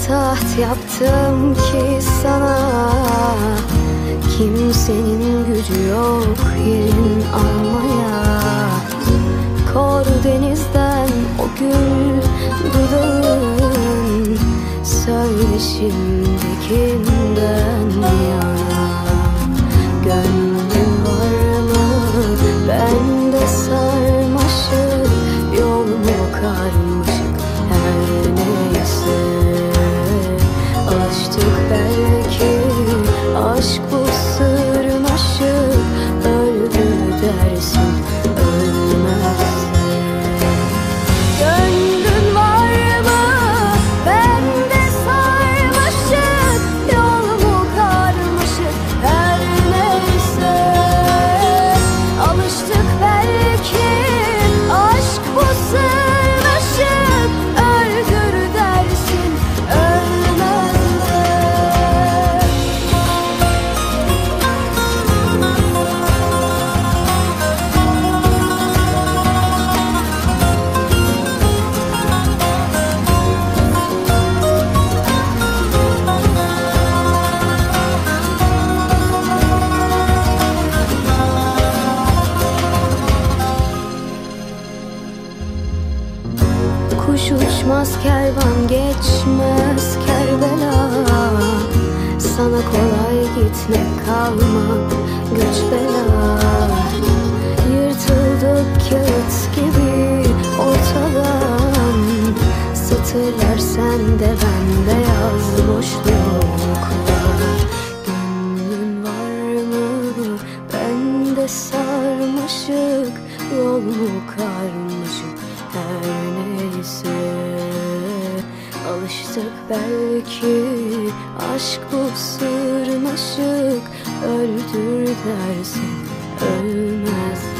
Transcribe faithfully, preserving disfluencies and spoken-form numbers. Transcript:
taht yaptım ki sana. Kimsenin gücü yok yerin almaya. Kor denizden o gül dudağın, söyle şimdi kimden yana? Gönlün var mı bende sarmaşık, yolumu karmaşık her neyse. Alıştık belki, aşk bu sırnaşık, öldü dersin ölmezse. Gönlün var mı bende sarmaşık, yolumu karmaşık her neyse. Alıştık belki, aşk bu sırnaşık, öldür dersin ölmezse. Kuş uçmaz, kervan geçmez Kerbela. Sana kolay gitmek, kalmak güç bela. Yırtıldık kağıt gibi ortadan, satırlar sende bende yaz boşluklar. Gönlün var mı bende sarmaşık, yol mu karmaşık her neyse. Alıştık belki, aşk bu sırnaşık, öldür dersin ölmez.